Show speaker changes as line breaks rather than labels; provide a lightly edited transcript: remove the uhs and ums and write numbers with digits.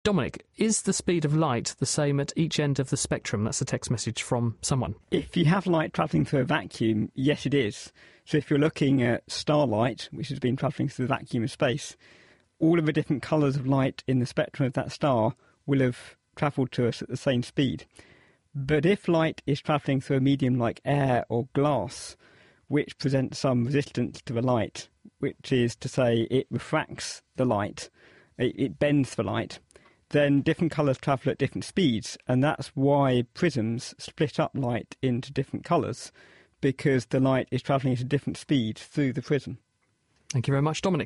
Dominic, is the speed of light the same at each end of the spectrum? That's a text message from someone.
If you have light travelling through a vacuum, yes, it is. So if you're looking at starlight, which has been travelling through the vacuum of space, all of the different colours of light in the spectrum of that star will have travelled to us at the same speed. But if light is travelling through a medium like air or glass, which presents some resistance to the light, which is to say it refracts the light, it bends the light, then different colours travel at different speeds, and that's why prisms split up light into different colours, because the light is travelling at a different speed through the prism.
Thank you very much, Dominic.